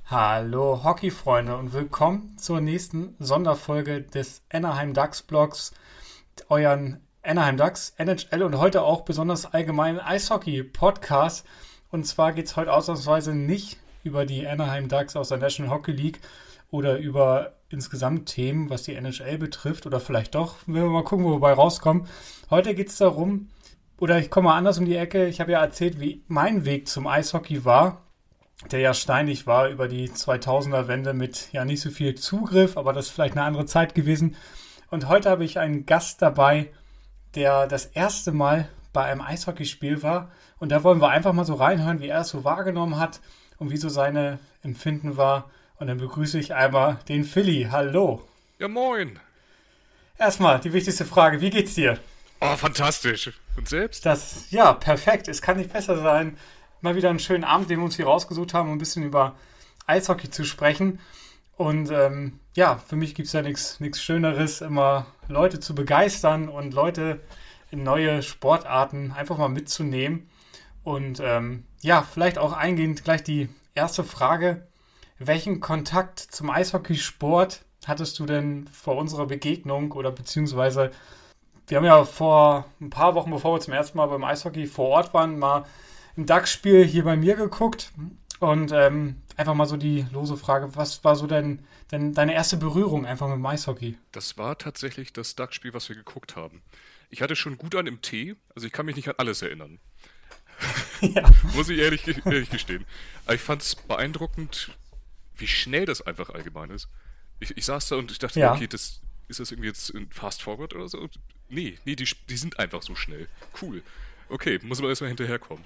Hallo Hockeyfreunde und willkommen zur nächsten Sonderfolge des Anaheim Ducks Blogs, euren Anaheim Ducks, NHL und heute auch besonders allgemeinen Eishockey-Podcast. Und zwar geht es heute ausnahmsweise nicht über die Anaheim Ducks aus der National Hockey League oder über insgesamt Themen, was die NHL betrifft, oder vielleicht doch, wenn wir mal gucken, wo wir bei rauskommen. Heute geht es darum, oder ich komme mal anders um die Ecke, ich habe ja erzählt, wie mein Weg zum Eishockey war, der ja steinig war über die 2000er-Wende mit ja nicht so viel Zugriff, aber das ist vielleicht eine andere Zeit gewesen. Und heute habe ich einen Gast dabei, der das erste Mal bei einem Eishockeyspiel war. Und da wollen wir einfach mal so reinhören, wie er es so wahrgenommen hat und wie so seine Empfinden war. Und dann begrüße ich einmal den Philly. Hallo. Ja, moin. Erstmal die wichtigste Frage, wie geht's dir? Oh, fantastisch. Und selbst? Ja, perfekt. Es kann nicht besser sein. Mal wieder einen schönen Abend, den wir uns hier rausgesucht haben, um ein bisschen über Eishockey zu sprechen. Und für mich gibt es ja nichts Schöneres, immer Leute zu begeistern und Leute in neue Sportarten einfach mal mitzunehmen. Und vielleicht auch eingehend gleich die erste Frage. Welchen Kontakt zum Eishockeysport hattest du denn vor unserer Begegnung oder beziehungsweise wir haben ja vor ein paar Wochen, bevor wir zum ersten Mal beim Eishockey vor Ort waren, mal ein Ducks-Spiel hier bei mir geguckt und einfach mal so die lose Frage, was war so denn deine erste Berührung einfach mit dem Eishockey? Das war tatsächlich das Duck-Spiel, was wir geguckt haben. Ich hatte schon gut an im Tee, also ich kann mich nicht an alles erinnern. Ja. Muss ich ehrlich gestehen. Aber ich fand es beeindruckend, wie schnell das einfach allgemein ist. Ich saß da und ich dachte, okay, ist das irgendwie jetzt ein Fast Forward oder so? Nee, die sind einfach so schnell. Cool. Okay, muss man erstmal hinterherkommen.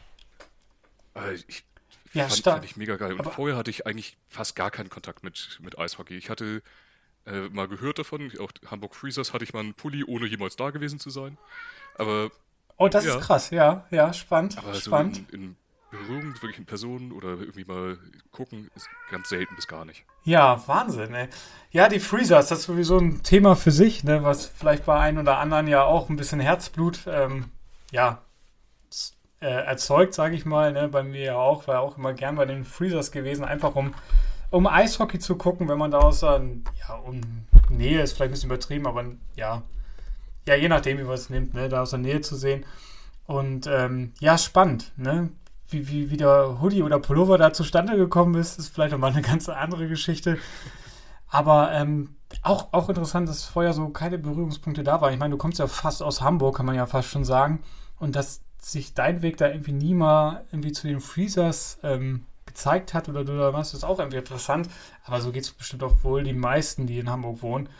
Fand ich mega geil. Und vorher hatte ich eigentlich fast gar keinen Kontakt mit Eishockey. Ich hatte mal gehört davon, auch Hamburg Freezers hatte ich mal einen Pulli, ohne jemals da gewesen zu sein. Aber das ist krass, ja, spannend. Aber spannend. So in Berührung, wirklich in Person oder irgendwie mal gucken, ist ganz selten bis gar nicht. Ja, Wahnsinn, ey. Ja, die Freezers, das ist sowieso ein Thema für sich, ne, was vielleicht bei einem oder anderen ja auch ein bisschen Herzblut, erzeugt, sage ich mal, ne, bei mir ja auch, war auch immer gern bei den Freezers gewesen, einfach um Eishockey zu gucken, wenn man da aus Nähe ist vielleicht ein bisschen übertrieben, aber je nachdem, wie man es nimmt, ne, da aus der Nähe zu sehen. Und spannend, ne? Wie der Hoodie oder Pullover da zustande gekommen ist vielleicht nochmal eine ganz andere Geschichte. Aber auch interessant, dass vorher so keine Berührungspunkte da waren. Ich meine, du kommst ja fast aus Hamburg, kann man ja fast schon sagen. Und dass sich dein Weg da irgendwie nie mal irgendwie zu den Freezers gezeigt hat oder du da warst, ist auch irgendwie interessant. Aber so geht es bestimmt auch wohl die meisten, die in Hamburg wohnen.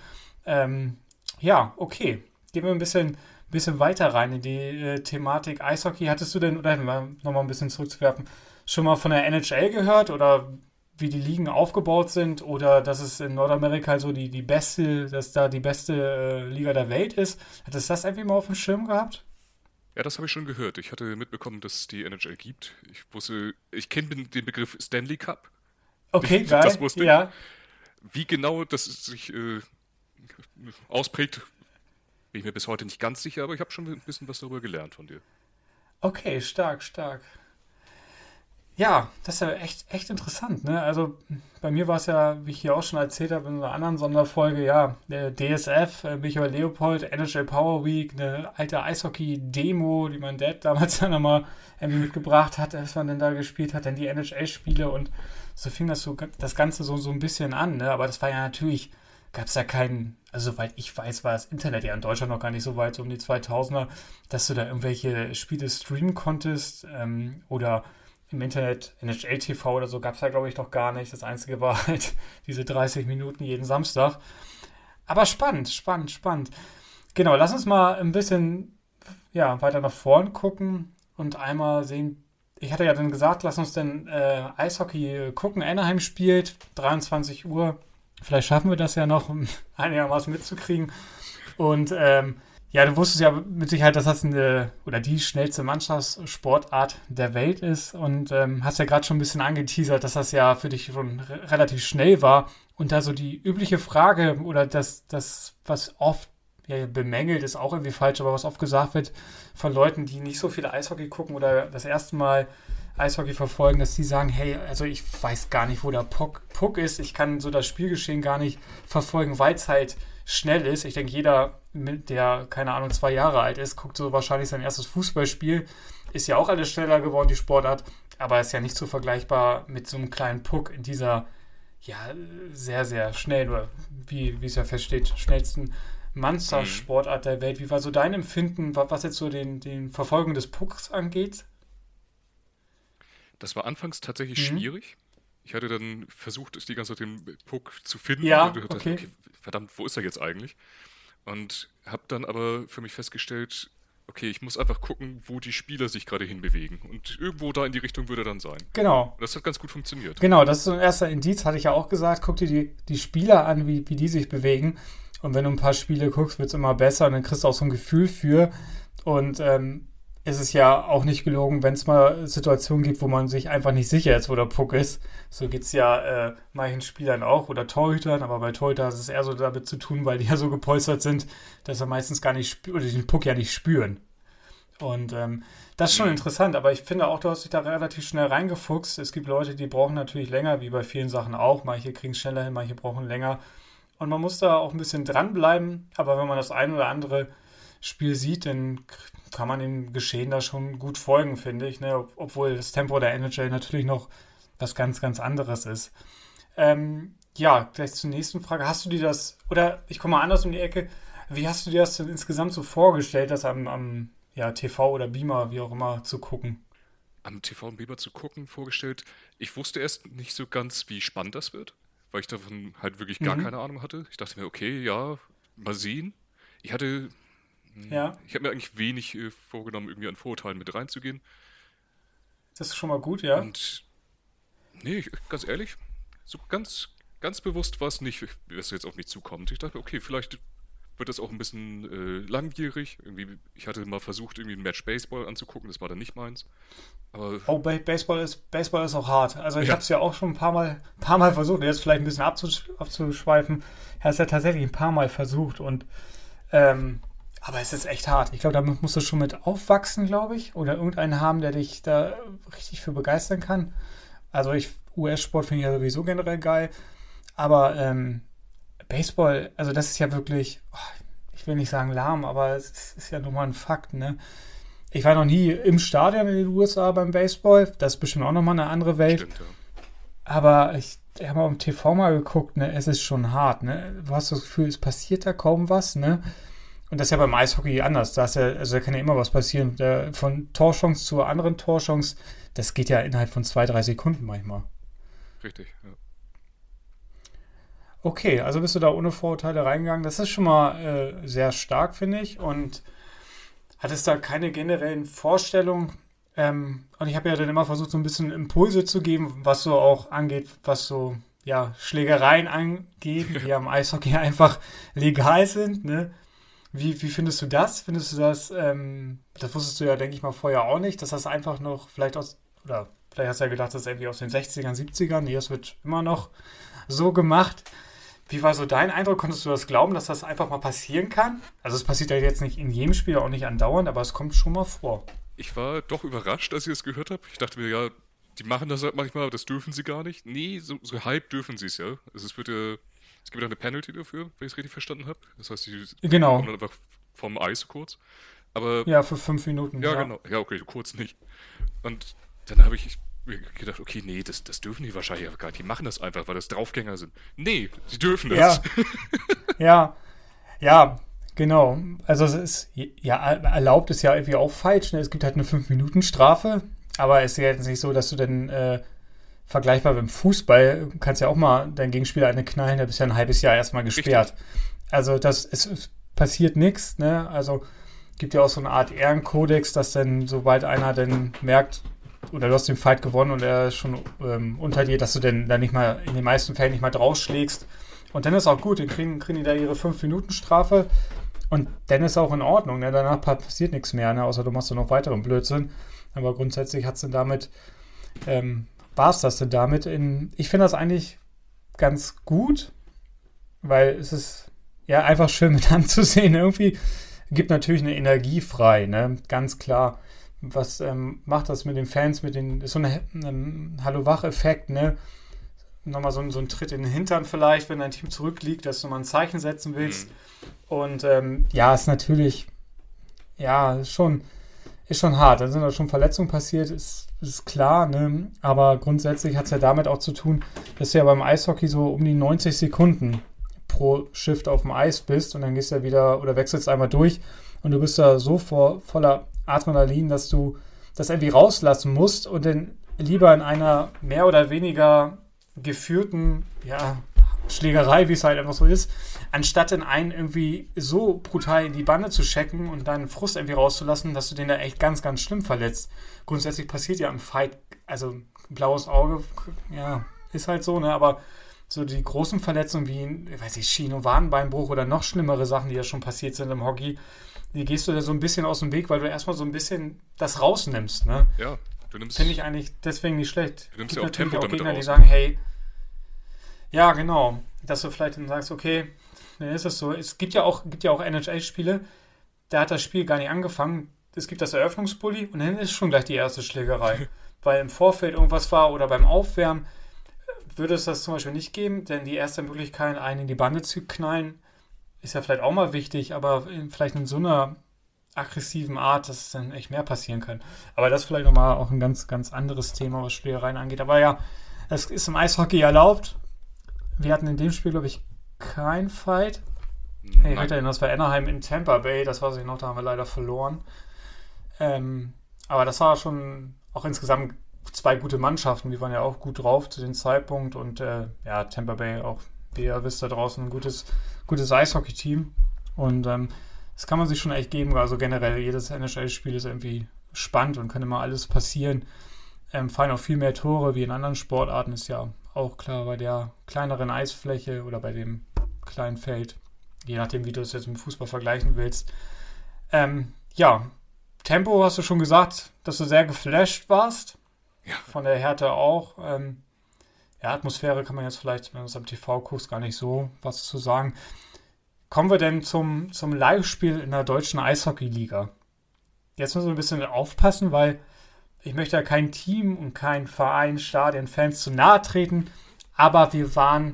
Okay. Gehen wir ein bisschen weiter rein in die Thematik Eishockey. Hattest du denn, oder nochmal ein bisschen zurückzuwerfen, schon mal von der NHL gehört oder wie die Ligen aufgebaut sind oder dass es in Nordamerika so dass da die beste Liga der Welt ist? Hattest du das irgendwie mal auf dem Schirm gehabt? Ja, das habe ich schon gehört. Ich hatte mitbekommen, dass es die NHL gibt. Ich kenne den Begriff Stanley Cup. Okay, geil. Das wusste ich. Ja. Wie genau das sich ausprägt, bin ich mir bis heute nicht ganz sicher, aber ich habe schon ein bisschen was darüber gelernt von dir. Okay, stark. Ja, das ist ja echt interessant, ne? Also bei mir war es ja, wie ich hier auch schon erzählt habe, in einer anderen Sonderfolge, der DSF, Michael Leopold, NHL Power Week, eine alte Eishockey-Demo, die mein Dad damals dann nochmal irgendwie mitgebracht hat, was man denn da gespielt hat, dann die NHL-Spiele und so fing das Ganze so ein bisschen an, ne? Aber das war ja natürlich, gab es ja keinen, also soweit ich weiß, war das Internet ja in Deutschland noch gar nicht so weit, so um die 2000er, dass du da irgendwelche Spiele streamen konntest oder im Internet, NHL TV oder so, gab es ja, glaube ich, noch gar nicht. Das Einzige war halt diese 30 Minuten jeden Samstag. Aber spannend. Genau, lass uns mal ein bisschen weiter nach vorn gucken und einmal sehen. Ich hatte ja dann gesagt, lass uns denn Eishockey gucken. Anaheim spielt, 23 Uhr. Vielleicht schaffen wir das ja noch, um einigermaßen mitzukriegen. Und du wusstest ja mit Sicherheit, dass das die schnellste Mannschaftssportart der Welt ist und hast ja gerade schon ein bisschen angeteasert, dass das ja für dich schon relativ schnell war. Und da so die übliche Frage oder das was oft bemängelt, ist auch irgendwie falsch, aber was oft gesagt wird von Leuten, die nicht so viele Eishockey gucken oder das erste Mal Eishockey verfolgen, dass die sagen, hey, also ich weiß gar nicht, wo der Puck ist. Ich kann so das Spielgeschehen gar nicht verfolgen, weil es halt schnell ist. Ich denke, jeder, der, keine Ahnung, 2 Jahre alt ist, guckt so wahrscheinlich sein erstes Fußballspiel. Ist ja auch alles schneller geworden, die Sportart. Aber ist ja nicht so vergleichbar mit so einem kleinen Puck in dieser, ja, sehr, sehr schnell, oder wie es ja feststeht, schnellsten Mannschaftssportart der Welt. Wie war so dein Empfinden, was jetzt so den Verfolgung des Pucks angeht? Das war anfangs tatsächlich schwierig. Ich hatte dann versucht, die ganze Zeit den Puck zu finden. Ja, und dachte, okay. Verdammt, wo ist er jetzt eigentlich? Und habe dann aber für mich festgestellt, okay, ich muss einfach gucken, wo die Spieler sich gerade hinbewegen. Und irgendwo da in die Richtung würde er dann sein. Genau. Und das hat ganz gut funktioniert. Genau, das ist so ein erster Indiz, hatte ich ja auch gesagt. Guck dir die Spieler an, wie die sich bewegen. Und wenn du ein paar Spiele guckst, wird es immer besser und dann kriegst du auch so ein Gefühl für. Und ist es ja auch nicht gelogen, wenn es mal Situationen gibt, wo man sich einfach nicht sicher ist, wo der Puck ist. So geht es ja manchen Spielern auch oder Torhütern, aber bei Torhütern hat es eher so damit zu tun, weil die ja so gepolstert sind, dass sie meistens gar nicht oder den Puck ja nicht spüren. Und das ist schon interessant, aber ich finde auch, du hast dich da relativ schnell reingefuchst. Es gibt Leute, die brauchen natürlich länger, wie bei vielen Sachen auch. Manche kriegen es schneller hin, manche brauchen länger. Und man muss da auch ein bisschen dranbleiben, aber wenn man das ein oder andere Spiel sieht, dann kann man dem Geschehen da schon gut folgen, finde ich. Ne? Obwohl das Tempo der NHL natürlich noch was ganz, ganz anderes ist. Ja, gleich zur nächsten Frage. Hast du dir das, oder ich komme mal anders um die Ecke, wie hast du dir das denn insgesamt so vorgestellt, das am TV oder Beamer, wie auch immer, zu gucken? Am TV und Beamer zu gucken, vorgestellt. Ich wusste erst nicht so ganz, wie spannend das wird, weil ich davon halt wirklich gar keine Ahnung hatte. Ich dachte mir, okay, ja, mal sehen. Ich habe mir eigentlich wenig vorgenommen, irgendwie an Vorurteilen mit reinzugehen. Das ist schon mal gut, ja. Und nee, ganz ehrlich, so ganz, ganz bewusst war es nicht, was jetzt auf mich zukommt. Ich dachte, okay, vielleicht wird das auch ein bisschen langwierig. Irgendwie, ich hatte mal versucht, irgendwie ein Match Baseball anzugucken, das war dann nicht meins. Aber Baseball ist auch hart. Also ich habe es ja auch schon ein paar Mal versucht, jetzt vielleicht ein bisschen abzuschweifen. Ich habe es ja tatsächlich ein paar Mal versucht und aber es ist echt hart. Ich glaube, damit musst du schon mit aufwachsen, glaube ich. Oder irgendeinen haben, der dich da richtig für begeistern kann. Also US-Sport finde ich ja sowieso generell geil. Aber Baseball, also das ist ja wirklich, ich will nicht sagen lahm, aber es ist ja nun mal ein Fakt, ne? Ich war noch nie im Stadion in den USA beim Baseball. Das ist bestimmt auch nochmal eine andere Welt. stimmt, ja. Aber ich habe auf dem TV mal geguckt, ne? Es ist schon hart, ne? Du hast das Gefühl, es passiert da kaum was, ne? Und das ist ja beim Eishockey anders. Da kann ja immer was passieren. Von Torchance zur anderen Torchance, das geht ja innerhalb von 2-3 Sekunden manchmal. Richtig, ja. Okay, also bist du da ohne Vorurteile reingegangen. Das ist schon mal sehr stark, finde ich. Und hattest da keine generellen Vorstellungen. Und ich habe ja dann immer versucht, so ein bisschen Impulse zu geben, was so auch angeht, was so Schlägereien angeht, die ja im Eishockey einfach legal sind, ne? Wie findest du das? Findest du das, das wusstest du ja, denke ich mal, vorher auch nicht, dass das einfach noch vielleicht hast du ja gedacht, das ist irgendwie aus den 60ern, 70ern, nee, das wird immer noch so gemacht. Wie war so dein Eindruck? Konntest du das glauben, dass das einfach mal passieren kann? Also es passiert ja jetzt nicht in jedem Spiel, auch nicht andauernd, aber es kommt schon mal vor. Ich war doch überrascht, als ich es gehört habe. Ich dachte mir, ja, die machen das halt manchmal, aber das dürfen sie gar nicht. Nee, so halb dürfen sie es ja. Also es gibt ja eine Penalty dafür, wenn ich es richtig verstanden habe. Das heißt, die kommen dann einfach vom Eis kurz. Aber ja, für 5 Minuten. ja, genau. Ja, okay, kurz nicht. Und dann habe ich mir gedacht, okay, nee, das dürfen die wahrscheinlich gar nicht. Die machen das einfach, weil das Draufgänger sind. Nee, sie dürfen das. Ja, genau. Also es ist, ja, erlaubt ist ja irgendwie auch falsch. Ne? Es gibt halt eine 5-Minuten-Strafe, aber es ist ja jetzt nicht so, dass du dann vergleichbar mit dem Fußball, kannst ja auch mal deinen Gegenspieler eine knallen, der bist ja ein halbes Jahr erstmal gesperrt. Richtig. Also es passiert nichts, ne? Also gibt ja auch so eine Art Ehrenkodex, dass dann, sobald einer dann merkt, oder du hast den Fight gewonnen und er ist schon unter dir, dass du dann nicht mal, in den meisten Fällen nicht mal draufschlägst. Und dann ist auch gut, dann kriegen die da ihre 5-Minuten-Strafe und dann ist auch in Ordnung, ne? Danach passiert nichts mehr, ne? Außer du machst dann noch weiteren Blödsinn. Aber grundsätzlich hat's dann damit, war es das denn damit? Ich finde das eigentlich ganz gut, weil es ist ja einfach schön mit anzusehen. Irgendwie gibt natürlich eine Energie frei, ne? Ganz klar. was macht das mit den Fans, ist so ein Hallo-Wach-Effekt, ne? Nochmal so ein Tritt in den Hintern vielleicht, wenn dein Team zurückliegt, dass du mal ein Zeichen setzen willst. Und ja, ist natürlich, ja, ist schon hart. Da sind auch schon Verletzungen passiert, ist klar, ne? Aber grundsätzlich hat es ja damit auch zu tun, dass du ja beim Eishockey so um die 90 Sekunden pro Shift auf dem Eis bist und dann gehst du ja wieder oder wechselst einmal durch und du bist da so voller Adrenalin, dass du das irgendwie rauslassen musst und dann lieber in einer mehr oder weniger geführten, ja, Schlägerei, wie es halt einfach so ist, anstatt in einen irgendwie so brutal in die Bande zu checken und deinen Frust irgendwie rauszulassen, dass du den da echt ganz, ganz schlimm verletzt. Grundsätzlich passiert ja im Fight, also blaues Auge, ja, ist halt so, ne, aber so die großen Verletzungen wie, weiß ich, Schieno-Wadenbeinbruch oder noch schlimmere Sachen, die ja schon passiert sind im Hockey, die gehst du da so ein bisschen aus dem Weg, weil du erstmal so ein bisschen das rausnimmst, ne? Ja, du nimmst... Finde ich eigentlich deswegen nicht schlecht. Du nimmst ja auch Tempo damit Gegner, raus. die sagen, hey, ja, genau, dass du vielleicht dann sagst, okay, dann ist es so. Es gibt ja auch NHL-Spiele, da hat das Spiel gar nicht angefangen. Es gibt das Eröffnungsbully und dann ist schon gleich die erste Schlägerei. Weil im Vorfeld irgendwas war oder beim Aufwärmen würde es das zum Beispiel nicht geben, denn die erste Möglichkeit, einen in die Bande zu knallen, ist ja vielleicht auch mal wichtig, aber vielleicht in so einer aggressiven Art, dass es dann echt mehr passieren kann. Aber das ist vielleicht nochmal auch ein ganz, ganz anderes Thema, was Schlägereien angeht. Aber ja, es ist im Eishockey erlaubt. Wir hatten in dem Spiel, glaube ich, kein Fight. Hey, das war Anaheim in Tampa Bay, das weiß ich noch, da haben wir leider verloren. Aber das war schon auch insgesamt 2 gute Mannschaften, die waren ja auch gut drauf zu dem Zeitpunkt und ja, Tampa Bay auch, wie ihr wisst, da draußen ein gutes Eishockey-Team und das kann man sich schon echt geben, also generell jedes NHL-Spiel ist irgendwie spannend und kann immer alles passieren. Fallen auch viel mehr Tore wie in anderen Sportarten, ist ja auch klar bei der kleineren Eisfläche oder bei dem kleinen Feld, je nachdem, wie du es jetzt mit Fußball vergleichen willst. Ja, Tempo hast du schon gesagt, dass du sehr geflasht warst. Ja. Von der Härte auch. Ja, Atmosphäre kann man jetzt vielleicht, wenn du es am TV guckst, gar nicht so was zu sagen. Kommen wir denn zum Live-Spiel in der deutschen Eishockey-Liga? Jetzt müssen wir ein bisschen aufpassen, weil ich möchte ja kein Team und kein Verein, Stadien, Fans zu nahe treten, aber wir waren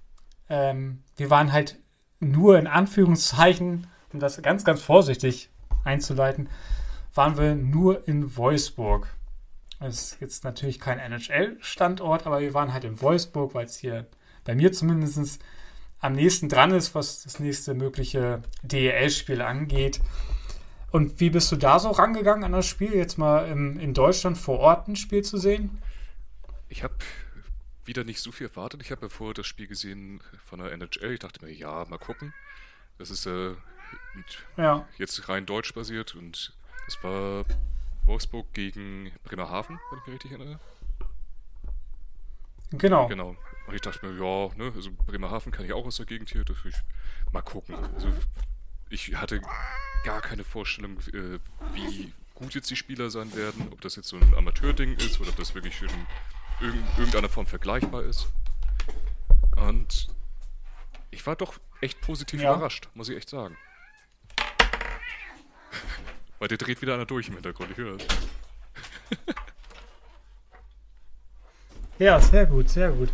halt nur in Anführungszeichen, um das ganz, ganz vorsichtig einzuleiten, waren wir nur in Wolfsburg. Das ist jetzt natürlich kein NHL-Standort, aber wir waren halt in Wolfsburg, weil es hier bei mir zumindest am nächsten dran ist, was das nächste mögliche DEL-Spiel angeht. Und wie bist du da so rangegangen an das Spiel, jetzt mal in Deutschland vor Ort ein Spiel zu sehen? Ich habe wieder nicht so viel erwartet. Ich habe ja vorher das Spiel gesehen von der NHL. Ich dachte mir, ja, mal gucken. Das ist jetzt rein deutsch basiert und das war Wolfsburg gegen Bremerhaven, wenn ich mich richtig erinnere. Genau. Und ich dachte mir, ja, ne, also Bremerhaven kann ich auch aus der Gegend hier, das will ich mal gucken. Also ich hatte gar keine Vorstellung, wie gut jetzt die Spieler sein werden, ob das jetzt so ein Amateurding ist oder ob das wirklich in irgendeiner Form vergleichbar ist. Und ich war doch echt positiv überrascht, muss ich echt sagen. Weil der dreht wieder einer durch im Hintergrund, ich höre es. Ja, sehr gut, sehr gut.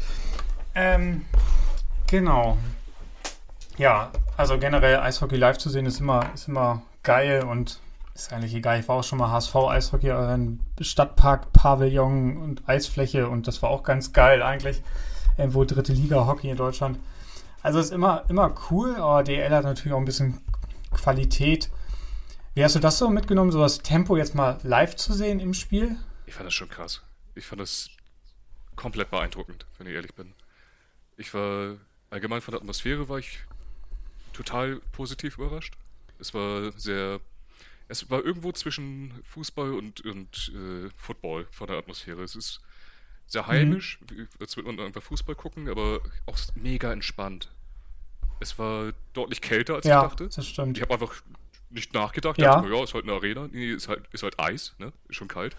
Genau. Ja, also generell Eishockey live zu sehen ist immer geil und ist eigentlich egal. Ich war auch schon mal HSV-Eishockey in Stadtpark, Pavillon und Eisfläche und das war auch ganz geil eigentlich. Irgendwo 3. Liga Hockey in Deutschland. Also ist immer cool, aber DL hat natürlich auch ein bisschen Qualität. Wie hast du das so mitgenommen, so das Tempo jetzt mal live zu sehen im Spiel? Ich fand das schon krass. Ich fand das komplett beeindruckend, wenn ich ehrlich bin. Ich war allgemein von der Atmosphäre war ich total positiv überrascht. Es war irgendwo zwischen Fußball und Football von der Atmosphäre. Es ist sehr heimisch, als würde man einfach Fußball gucken, aber auch mega entspannt. Es war deutlich kälter, als ich dachte. Das stimmt. Ich habe einfach nicht nachgedacht. Ich dachte mir, ist halt eine Arena. Nee, ist halt Eis, ne? Ist schon kalt.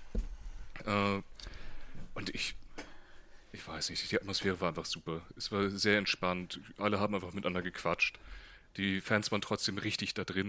Und ich weiß nicht, die Atmosphäre war einfach super. Es war sehr entspannt. Alle haben einfach miteinander gequatscht. Die Fans waren trotzdem richtig da drin.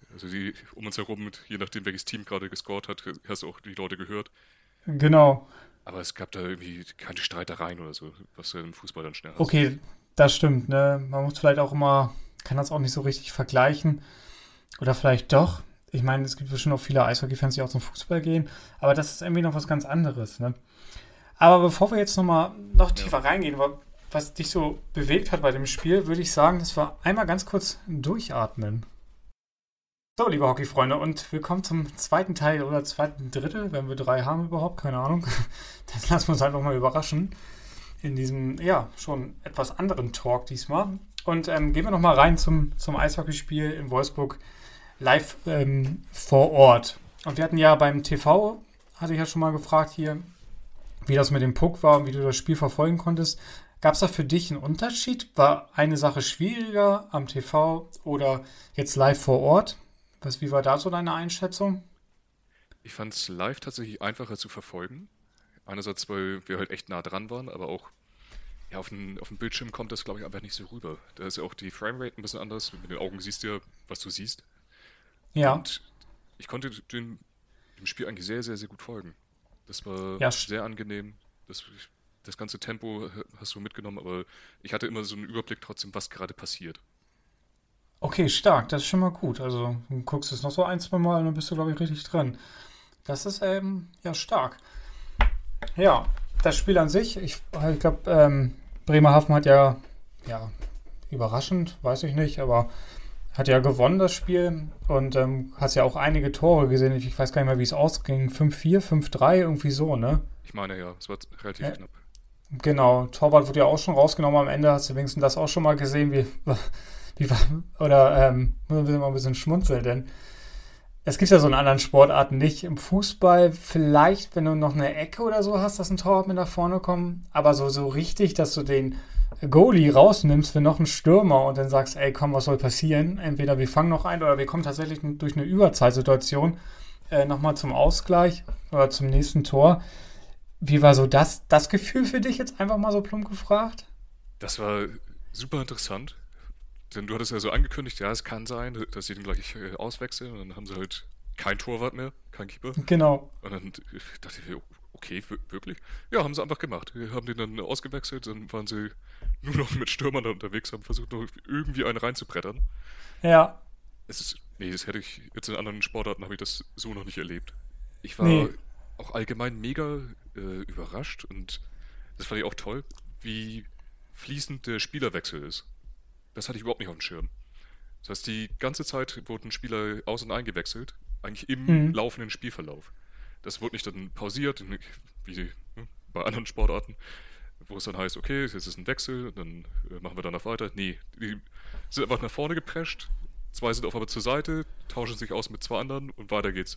Also um uns herum, je nachdem welches Team gerade gescored hat, hast du auch die Leute gehört. Genau. Aber es gab da irgendwie keine Streitereien oder so, was du im Fußball dann schnell hast. Okay, das stimmt, ne? Man muss vielleicht auch immer, kann das auch nicht so richtig vergleichen. Oder vielleicht doch. Ich meine, es gibt bestimmt auch viele Eishockey-Fans, die auch zum Fußball gehen. Aber das ist irgendwie noch was ganz anderes, ne? Aber bevor wir jetzt noch tiefer reingehen, was dich so bewegt hat bei dem Spiel, würde ich sagen, dass wir einmal ganz kurz durchatmen. So, liebe Hockeyfreunde, und willkommen zum zweiten Teil oder zweiten Drittel, wenn wir 3 haben überhaupt, keine Ahnung. Dann lassen wir uns einfach mal überraschen in diesem, ja, schon etwas anderen Talk diesmal. Und gehen wir nochmal rein zum Eishockeyspiel in Wolfsburg live vor Ort. Und wir hatten ja beim TV, hatte ich ja schon mal gefragt hier, wie das mit dem Puck war und wie du das Spiel verfolgen konntest. Gab es da für dich einen Unterschied? War eine Sache schwieriger am TV oder jetzt live vor Ort? Wie war da so deine Einschätzung? Ich fand es live tatsächlich einfacher zu verfolgen. Einerseits, weil wir halt echt nah dran waren, aber auch ja, auf dem Bildschirm kommt das, glaube ich, einfach nicht so rüber. Da ist ja auch die Framerate ein bisschen anders. Mit den Augen siehst du ja, was du siehst. Ja. Und ich konnte dem Spiel eigentlich sehr, sehr, sehr gut folgen. Das war Ja, sehr angenehm. Das ganze Tempo hast du mitgenommen, aber ich hatte immer so einen Überblick trotzdem, was gerade passiert. okay, stark, das ist schon mal gut. Also, du guckst es noch so 1, 2 Mal und dann bist du, glaube ich, richtig drin. Das ist, ja, stark. Ja, das Spiel an sich, ich glaube, Bremerhaven hat ja, überraschend, weiß ich nicht, aber hat ja gewonnen das Spiel und hast ja auch einige Tore gesehen. Ich weiß gar nicht mehr, wie es ausging. 5-4, 5-3, irgendwie so, ne? Ich meine ja, es war relativ knapp. Genau, Torwart wurde ja auch schon rausgenommen am Ende. Hast du wenigstens das auch schon mal gesehen? Oder muss man mal ein bisschen schmunzeln, denn es gibt ja so in anderen Sportarten nicht. Im Fußball vielleicht, wenn du noch eine Ecke oder so hast, dass ein Torwart mit nach vorne kommt, aber so richtig, dass du den Goalie rausnimmst für noch einen Stürmer und dann sagst, ey, komm, was soll passieren? Entweder wir fangen noch ein oder wir kommen tatsächlich durch eine Überzahlsituation nochmal zum Ausgleich oder zum nächsten Tor. Wie war so das Gefühl für dich jetzt einfach mal so plump gefragt? Das war super interessant, denn du hattest ja so angekündigt, ja, es kann sein, dass sie den gleich auswechseln und dann haben sie halt kein Torwart mehr, kein Keeper. Genau. Und dann dachte ich mir, okay, wirklich? Ja, haben sie einfach gemacht. Wir haben den dann ausgewechselt, dann waren sie nur noch mit Stürmern da unterwegs, haben versucht, noch irgendwie einen reinzubrettern. Ja. Das hätte ich jetzt in anderen Sportarten, habe ich das so noch nicht erlebt. Ich war auch allgemein mega überrascht und das fand ich auch toll, wie fließend der Spielerwechsel ist. Das hatte ich überhaupt nicht auf dem Schirm. Das heißt, die ganze Zeit wurden Spieler aus- und eingewechselt, eigentlich im laufenden Spielverlauf. Das wurde nicht dann pausiert, wie bei anderen Sportarten, wo es dann heißt, okay, jetzt ist ein Wechsel, dann machen wir danach weiter. Nee, die sind einfach nach vorne geprescht, 2 sind auf einmal zur Seite, tauschen sich aus mit 2 anderen und weiter geht's.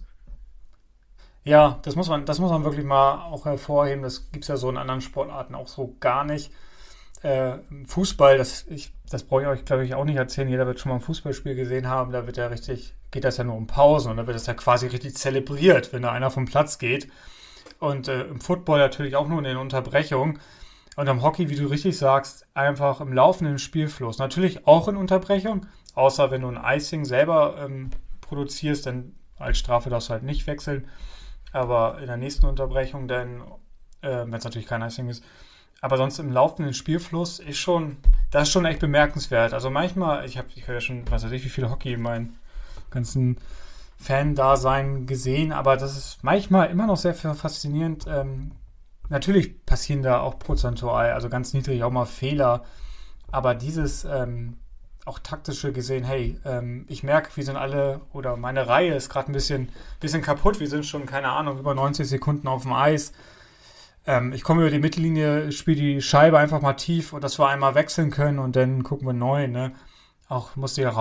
Ja, das muss man wirklich mal auch hervorheben. Das gibt es ja so in anderen Sportarten auch so gar nicht. Fußball, das brauche ich euch, glaube ich, auch nicht erzählen. Jeder wird schon mal ein Fußballspiel gesehen haben. Da geht das ja nur um Pausen und da wird das ja quasi richtig zelebriert, wenn da einer vom Platz geht. Und im Football natürlich auch nur in den Unterbrechungen. Und am Hockey, wie du richtig sagst, einfach im laufenden Spielfluss. Natürlich auch in Unterbrechung, außer wenn du ein Icing selber produzierst, dann als Strafe darfst du halt nicht wechseln. Aber in der nächsten Unterbrechung dann, wenn es natürlich kein Icing ist, aber sonst im laufenden Spielfluss das ist schon echt bemerkenswert. Also manchmal, ich höre ja schon, was weiß ich, wie viel Hockey in meinem ganzen Fan-Dasein gesehen, aber das ist manchmal immer noch sehr faszinierend. Natürlich passieren da auch prozentual, also ganz niedrig auch mal Fehler, aber dieses auch taktische gesehen, hey, ich merke, wir sind alle, oder meine Reihe ist gerade ein bisschen kaputt, wir sind schon, keine Ahnung, über 90 Sekunden auf dem Eis. Ich komme über die Mittellinie, spiele die Scheibe einfach mal tief und dass wir einmal wechseln können und dann gucken wir neu, ne? Auch musst du ja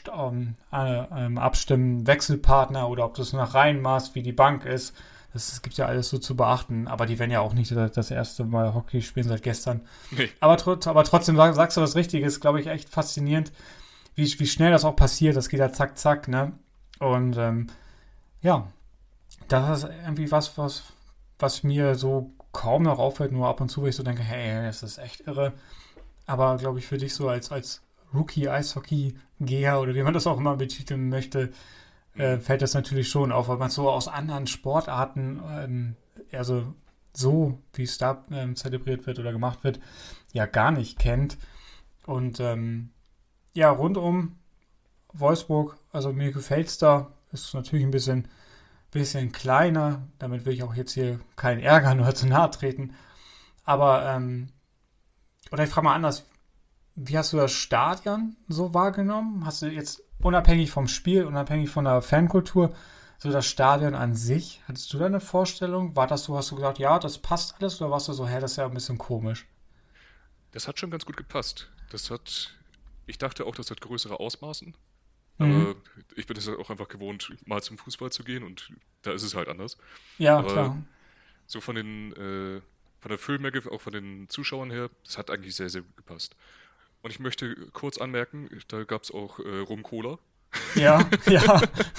abstimmen, Wechselpartner oder ob du es nach Reihen machst, wie die Bank ist. Das gibt ja alles so zu beachten, aber die werden ja auch nicht das erste Mal Hockey spielen seit gestern. Nee. Aber trotzdem sagst du was Richtiges, glaube ich, echt faszinierend, wie schnell das auch passiert. Das geht ja zack, zack, ne? Und ja, das ist irgendwie was mir so kaum noch auffällt, nur ab und zu, wo ich so denke, hey, das ist echt irre. Aber glaube ich für dich so als Rookie-Eishockey-Geher oder wie man das auch immer betiteln möchte, fällt das natürlich schon auf, weil man es so aus anderen Sportarten, also so, wie es da zelebriert wird oder gemacht wird, ja gar nicht kennt. Und ja, rundum Wolfsburg, also mir gefällt es da, ist natürlich ein bisschen kleiner, damit will ich auch jetzt hier keinen ärgern oder zu nahe treten. Aber, oder ich frage mal anders, wie hast du das Stadion so wahrgenommen? Hast du jetzt unabhängig vom Spiel, unabhängig von der Fankultur, so das Stadion an sich, hattest du da eine Vorstellung? War das so, hast du gesagt, ja, das passt alles, oder warst du so, hä, das ist ja ein bisschen komisch? Das hat schon ganz gut gepasst. Ich dachte auch, das hat größere Ausmaßen. Mhm. Aber ich bin es ja auch einfach gewohnt, mal zum Fußball zu gehen und da ist es halt anders. Ja, Aber klar. so von der Füllmenge, auch von den Zuschauern her, das hat eigentlich sehr, sehr gut gepasst. Und ich möchte kurz anmerken, da gab es auch Rum-Cola. Ja, ja.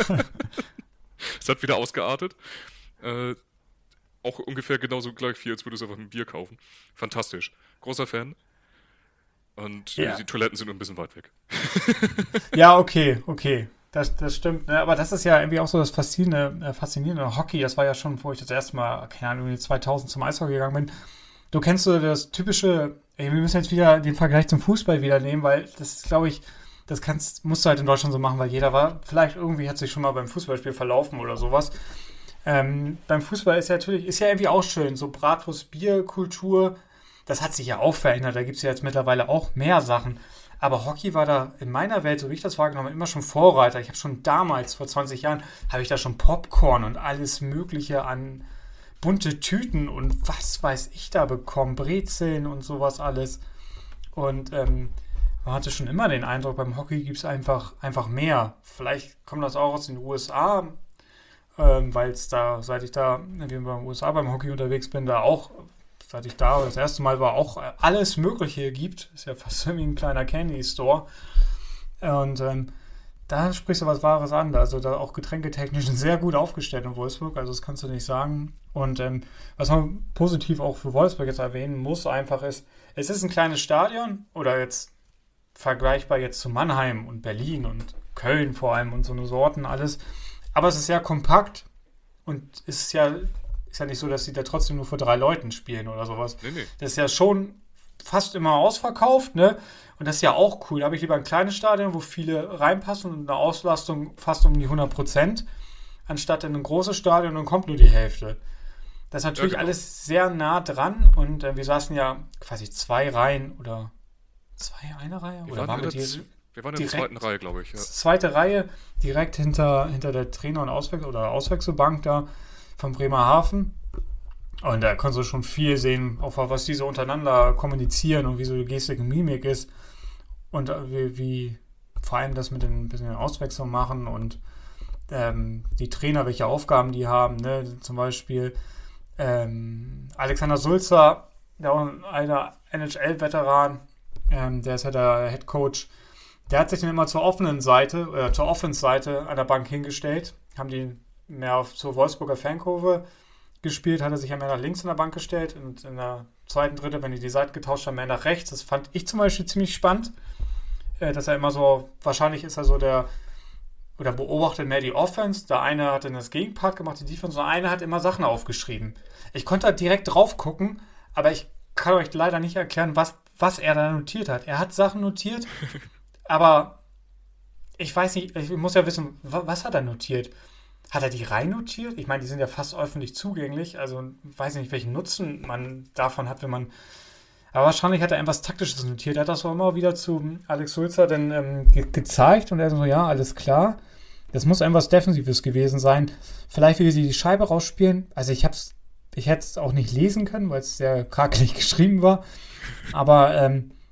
Es hat wieder ausgeartet. Äh, Auch ungefähr genauso gleich viel, als würdest du einfach ein Bier kaufen. Fantastisch. Großer Fan. Und Ja. die Toiletten sind ein bisschen weit weg. Ja, okay. Das stimmt. Ne? Aber das ist ja irgendwie auch so das Faszinierende. Hockey, das war ja schon, wo ich das erste Mal, keine Ahnung, irgendwie 2000 zum Eishockey gegangen bin. Du kennst so das typische, ey, wir müssen jetzt wieder den Vergleich zum Fußball wieder nehmen, weil das, glaube ich, musst du halt in Deutschland so machen, weil jeder vielleicht irgendwie hat sich schon mal beim Fußballspiel verlaufen oder sowas. Beim Fußball ist ja irgendwie auch schön, so Bratwurst, Bierkultur, das hat sich ja auch verändert, da gibt es ja jetzt mittlerweile auch mehr Sachen. Aber Hockey war da in meiner Welt, so wie ich das wahrgenommen habe, immer schon Vorreiter. Ich habe schon damals, vor 20 Jahren, habe ich da schon Popcorn und alles Mögliche an bunte Tüten und was weiß ich da bekommen, Brezeln und sowas alles. Und man hatte schon immer den Eindruck, beim Hockey gibt es einfach mehr. Vielleicht kommt das auch aus den USA, weil es da, seit ich da in den USA beim Hockey unterwegs bin, da auch, seit ich da das erste Mal war, auch alles Mögliche gibt. Ist ja fast wie ein kleiner Candy Store. Und da sprichst du was Wahres an. Also da auch getränketechnisch sehr gut aufgestellt in Wolfsburg. Also das kannst du nicht sagen. Und was man positiv auch für Wolfsburg jetzt erwähnen muss, einfach ist, es ist ein kleines Stadion oder jetzt vergleichbar jetzt zu Mannheim und Berlin und Köln vor allem und so eine Sorten alles. Aber es ist sehr kompakt und ist ja nicht so, dass sie da trotzdem nur vor 3 Leuten spielen oder sowas. Nee. Das ist ja schon fast immer ausverkauft, ne? Und das ist ja auch cool. Da habe ich lieber ein kleines Stadion, wo viele reinpassen und eine Auslastung fast um die 100%, anstatt in ein großes Stadion und kommt nur die Hälfte. Das ist natürlich Ja, genau. alles sehr nah dran und wir saßen ja quasi 2 Reihen oder eine Reihe? Wir Oder waren, waren in wir der, Z- wir waren in der zweiten direkt Reihe, glaube ich. Ja. zweite Reihe, direkt hinter der Trainer- und Auswechselbank da von Bremerhaven. Und da konntest du schon viel sehen, auch was die so untereinander kommunizieren und wie so die Gestik und Mimik ist. Und wie vor allem das mit den bisschen Auswechslung machen und die Trainer, welche Aufgaben die haben. Ne? Zum Beispiel Alexander Sulzer, der auch ein alter NHL-Veteran, der ist ja der Head Coach. Der hat sich dann immer zur offenen Seite oder zur Offense-Seite an der Bank hingestellt. Haben die mehr zur Wolfsburger Fankurve gespielt, hat er sich ja mehr nach links in der Bank gestellt und in der zweiten, dritten, wenn die Seite getauscht haben, mehr nach rechts. Das fand ich zum Beispiel ziemlich spannend, dass er immer so, wahrscheinlich ist er so oder beobachtet mehr die Offense. Der eine hat dann das Gegenpart gemacht, die Defense, und der eine hat immer Sachen aufgeschrieben. Ich konnte da direkt drauf gucken, aber ich kann euch leider nicht erklären, was er da notiert hat. Er hat Sachen notiert, aber ich weiß nicht, ich muss ja wissen, was hat er notiert? Hat er die rein notiert? Ich meine, die sind ja fast öffentlich zugänglich, also weiß nicht, welchen Nutzen man davon hat, wenn man. Aber wahrscheinlich hat er etwas Taktisches notiert. Er hat das auch immer wieder zu Alex Sulzer dann gezeigt und er so, ja, alles klar. Das muss etwas Defensives gewesen sein. Vielleicht will sie die Scheibe rausspielen. Also ich hätte es auch nicht lesen können, weil es sehr krakelig geschrieben war. Aber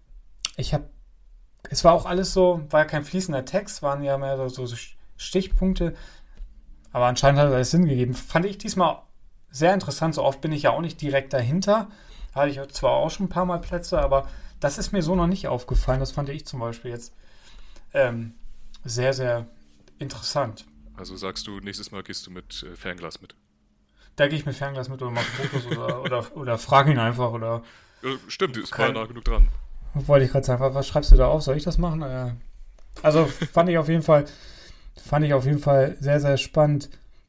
es war auch alles so, war ja kein fließender Text, waren ja mehr so Stichpunkte. Aber anscheinend hat es Sinn gegeben. Fand ich diesmal sehr interessant. So oft bin ich ja auch nicht direkt dahinter. Hatte ich zwar auch schon ein paar Mal Plätze, aber das ist mir so noch nicht aufgefallen. Das fand ich zum Beispiel jetzt sehr, sehr interessant. Also sagst du, nächstes Mal gehst du mit Fernglas mit. Da gehe ich mit Fernglas mit oder mache Fotos oder frage ihn einfach oder. Ja, stimmt, es war ja nah genug dran. wollte ich gerade sagen, was schreibst du da auf? Soll ich das machen? Also fand ich auf jeden Fall sehr, sehr spannend.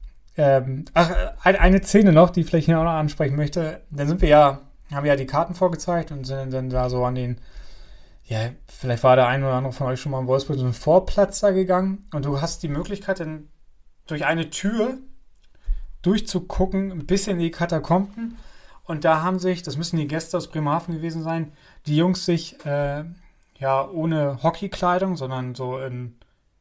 Eine Szene noch, die ich vielleicht hier auch noch ansprechen möchte. Dann haben wir ja die Karten vorgezeigt und sind dann da so an den, ja, vielleicht war der ein oder andere von euch schon mal in Wolfsburg so einen Vorplatz da gegangen und du hast die Möglichkeit, dann durch eine Tür durchzugucken, ein bisschen in die Katakomben. Und da haben sich, das müssen die Gäste aus Bremerhaven gewesen sein, die Jungs sich ohne Hockeykleidung, sondern so in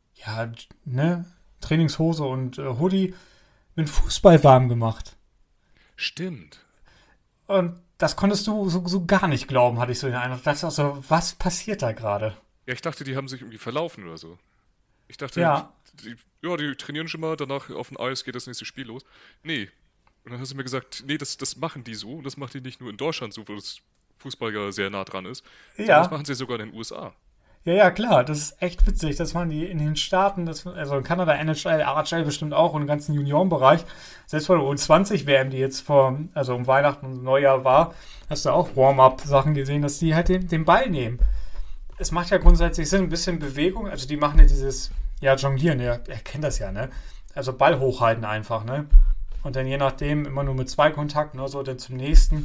Trainingshose und Hoodie mit Fußball warm gemacht. Stimmt. Und das konntest du so gar nicht glauben, hatte ich so den Eindruck. Ich dachte auch so, was passiert da gerade? Ja, ich dachte, die haben sich irgendwie verlaufen oder so. Ich dachte, die trainieren schon mal, danach auf dem Eis geht das nächste Spiel los. Nee. Und dann hast du mir gesagt, nee, das machen die so. Und das macht die nicht nur in Deutschland so, wo das Fußball ja sehr nah dran ist. Ja. Das machen sie sogar in den USA. Ja, klar, das ist echt witzig. Das waren die in den Staaten, also in Kanada, NHL, RHL bestimmt auch und im ganzen Juniorenbereich. Selbst bei der U20-WM, die jetzt um Weihnachten und Neujahr war, hast du auch Warm-up-Sachen gesehen, dass die halt den Ball nehmen. Es macht ja grundsätzlich Sinn, ein bisschen Bewegung. Also die machen ja dieses, Jonglieren, er kennt das ja, ne? Also Ball hochhalten einfach, ne? Und dann je nachdem immer nur mit 2 Kontakten oder so, dann zum nächsten.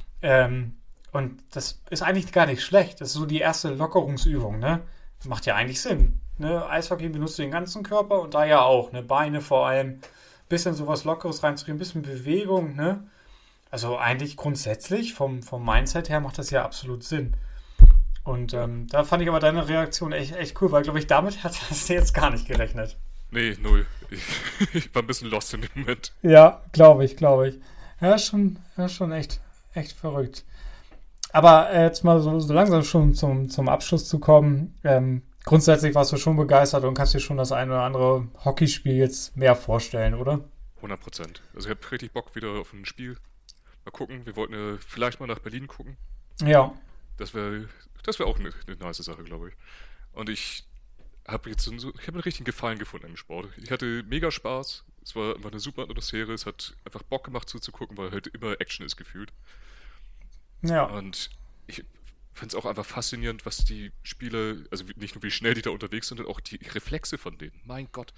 Und das ist eigentlich gar nicht schlecht. Das ist so die erste Lockerungsübung, ne? Macht ja eigentlich Sinn. Ne? Eishockey benutzt den ganzen Körper und da ja auch, ne? Beine vor allem. Bisschen sowas Lockeres reinzukriegen, ein bisschen Bewegung, ne? Also eigentlich grundsätzlich vom Mindset her macht das ja absolut Sinn. Und da fand ich aber deine Reaktion echt cool, weil, glaube ich, damit hast du jetzt gar nicht gerechnet. Nee, null. Ich war ein bisschen lost in dem Moment. Ja, glaube ich. Ja, schon echt verrückt. Aber jetzt mal so langsam schon zum Abschluss zu kommen. Grundsätzlich warst du schon begeistert und kannst dir schon das ein oder andere Hockeyspiel jetzt mehr vorstellen, oder? 100%. Also ich habe richtig Bock wieder auf ein Spiel. Mal gucken. Wir wollten vielleicht mal nach Berlin gucken. Ja. Das wäre auch eine nice Sache, glaube ich. Und ich habe einen richtigen Gefallen gefunden im Sport. Ich hatte mega Spaß. Es war einfach eine super Atmosphäre. Es hat einfach Bock gemacht zuzugucken, weil halt immer Action ist gefühlt. Ja. Und ich finde es auch einfach faszinierend, was die Spieler, also nicht nur wie schnell die da unterwegs sind, sondern auch die Reflexe von denen. Mein Gott.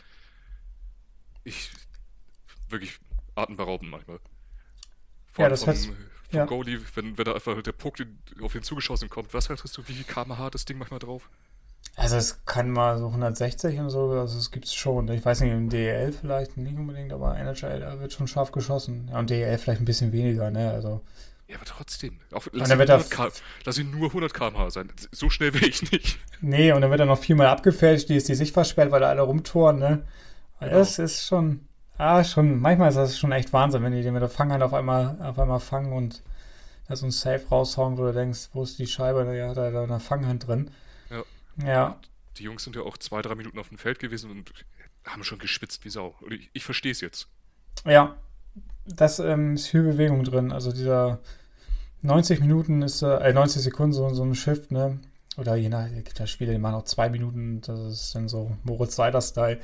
Wirklich atemberaubend manchmal. Vor allem vom Goalie, wenn da einfach der Puck auf ihn zugeschossen kommt. Was hattest du, wie viel km/h hat das Ding manchmal drauf? Also es kann mal so 160 und so, also es gibt es schon. Ich weiß nicht, im DEL vielleicht nicht unbedingt, aber NHL, da wird schon scharf geschossen. Ja, und DEL vielleicht ein bisschen weniger, ne, also... Ja, aber trotzdem. Lass ihn nur 100 km/h sein. So schnell will ich nicht. Nee, und dann wird er noch 4-mal abgefälscht, die ist die Sicht versperrt, weil da alle rumtouren, ne? Genau. Das ist schon, manchmal ist das schon echt Wahnsinn, wenn die den mit der Fanghand auf einmal fangen und da so ein Safe raushauen, wo du denkst, wo ist die Scheibe? Da hat er da eine Fanghand drin. Ja. Die Jungs sind ja auch 2-3 Minuten auf dem Feld gewesen und haben schon geschwitzt wie Sau. Und ich verstehe es jetzt. Ja, das ist viel Bewegung drin. Also dieser 90 Minuten ist, 90 Sekunden so ein Shift, ne? Oder je nach, es gibt ja Spiele, die machen auch 2 Minuten, das ist dann so Moritz Seider-Style.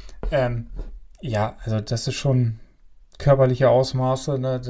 Also das ist schon körperliche Ausmaße, ne?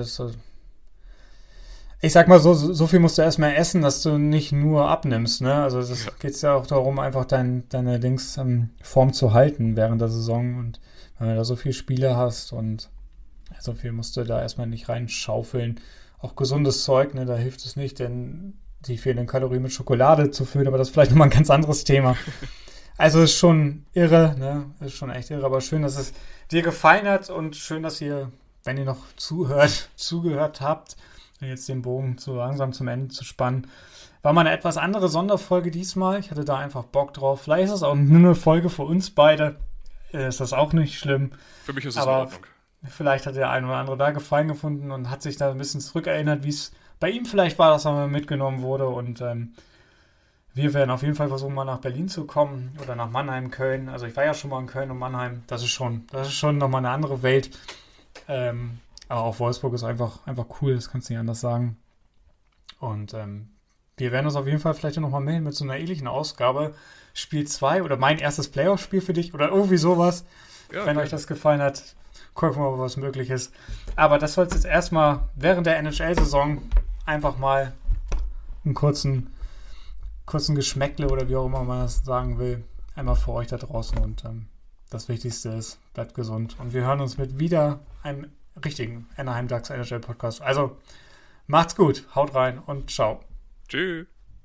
Ich sag mal so viel musst du erstmal essen, dass du nicht nur abnimmst, ne? Also das geht ja auch darum, einfach deine Form zu halten während der Saison. Und wenn du da so viele Spiele hast und so viel musst du da erstmal nicht reinschaufeln. Auch gesundes Zeug, ne? Da hilft es nicht, denn die fehlenden Kalorien mit Schokolade zu füllen, aber das ist vielleicht nochmal ein ganz anderes Thema. Also ist schon irre, ne? Ist schon echt irre, aber schön, dass es dir gefallen hat und schön, dass ihr, wenn ihr noch zugehört habt, jetzt den Bogen so langsam zum Ende zu spannen. War mal eine etwas andere Sonderfolge diesmal. Ich hatte da einfach Bock drauf. Vielleicht ist es auch nur eine Folge für uns beide. Ist das auch nicht schlimm. Für mich ist es in Ordnung. Vielleicht hat der ein oder andere da Gefallen gefunden und hat sich da ein bisschen zurückerinnert, wie es bei ihm vielleicht war, dass er mal mitgenommen wurde. Und wir werden auf jeden Fall versuchen, mal nach Berlin zu kommen oder nach Mannheim, Köln. Also ich war ja schon mal in Köln und Mannheim. Das ist schon nochmal eine andere Welt. Aber auch Wolfsburg ist einfach cool, das kannst du nicht anders sagen. Und wir werden uns auf jeden Fall vielleicht noch mal melden mit so einer ähnlichen Ausgabe. Spiel 2 oder mein erstes Playoff-Spiel für dich oder irgendwie sowas. Ja, wenn euch das gefallen hat, gucken wir mal, was möglich ist. Aber das soll es jetzt erstmal während der NHL-Saison einfach mal einen kurzen kurzen Geschmäckle oder wie auch immer man das sagen will, einmal für euch da draußen. Und das Wichtigste ist, bleibt gesund. Und wir hören uns mit wieder einem richtigen Anaheim Ducks NHL Podcast. Also macht's gut, haut rein und ciao. Tschüss.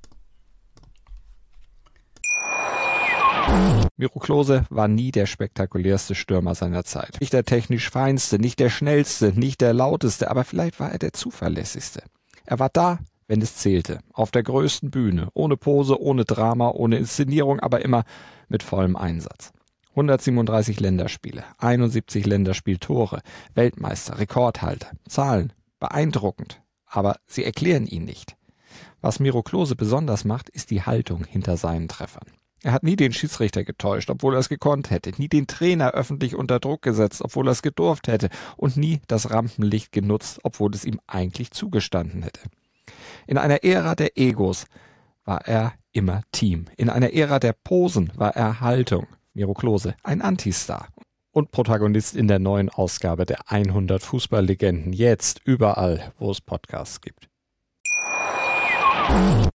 Miro Klose war nie der spektakulärste Stürmer seiner Zeit. Nicht der technisch feinste, nicht der schnellste, nicht der lauteste, aber vielleicht war er der zuverlässigste. Er war da, wenn es zählte, auf der größten Bühne, ohne Pose, ohne Drama, ohne Inszenierung, aber immer mit vollem Einsatz. 137 Länderspiele, 71 Länderspieltore, Weltmeister, Rekordhalter, Zahlen, beeindruckend, aber sie erklären ihn nicht. Was Miro Klose besonders macht, ist die Haltung hinter seinen Treffern. Er hat nie den Schiedsrichter getäuscht, obwohl er es gekonnt hätte, nie den Trainer öffentlich unter Druck gesetzt, obwohl er es gedurft hätte und nie das Rampenlicht genutzt, obwohl es ihm eigentlich zugestanden hätte. In einer Ära der Egos war er immer Team. In einer Ära der Posen war er Haltung. Miro Klose, ein Antistar und Protagonist in der neuen Ausgabe der 100 Fußballlegenden. Jetzt überall, wo es Podcasts gibt.